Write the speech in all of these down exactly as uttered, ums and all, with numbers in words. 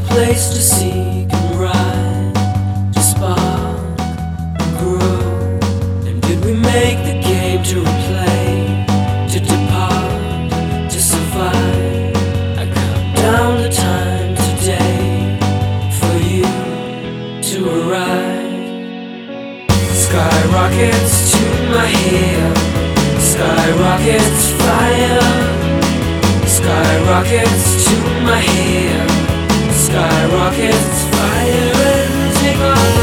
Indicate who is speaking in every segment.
Speaker 1: place to seek and ride, to spark and grow. And did we make the game to replay, to depart, to survive? I count down the time today for you to arrive. Skyrockets to my hair, skyrockets fire, skyrockets to my hair, skyrockets fire and take off.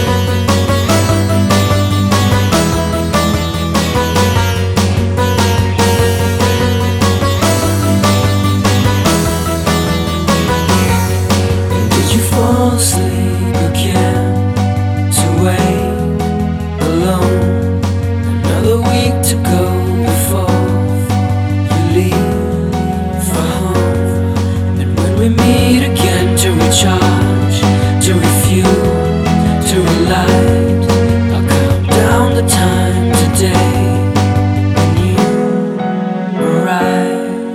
Speaker 1: And did you fall asleep again to wait alone? Another week to go before you leave for home. And when we meet again to recharge, to refuel, to relight, I'll count down the time today when you arrive.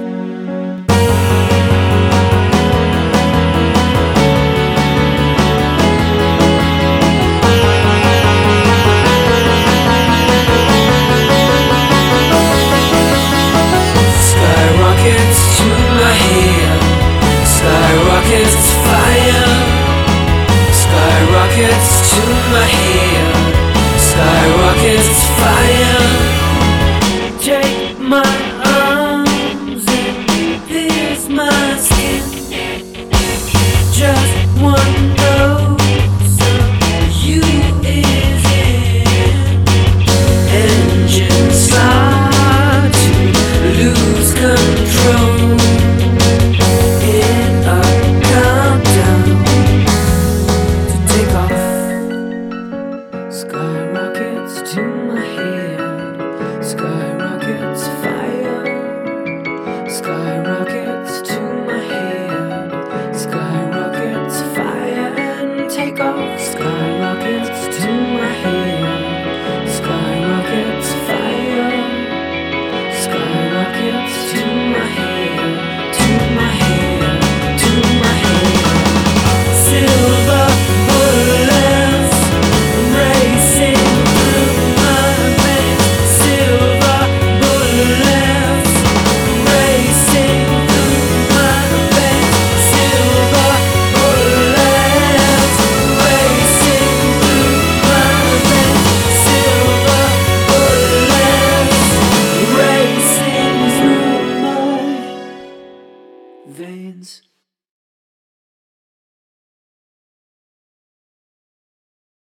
Speaker 1: Skyrockets to my hair, skyrockets fire, skyrockets to my hair, skyrockets fire. Take my arms and pierce my skin. Just one dose of you is in. Engines start to lose control in a countdown to take off. Skyrockets to my head, skyrockets fire, skyrockets to my head, skyrockets fire and take off. Skyrockets to my head, skyrockets fire, skyrockets to my head, to my head, to my head. Silver bullets racing through my veins. Silver bullets racing through my veins. Silver bullets racing through my veins. Silver bullets racing through my veins.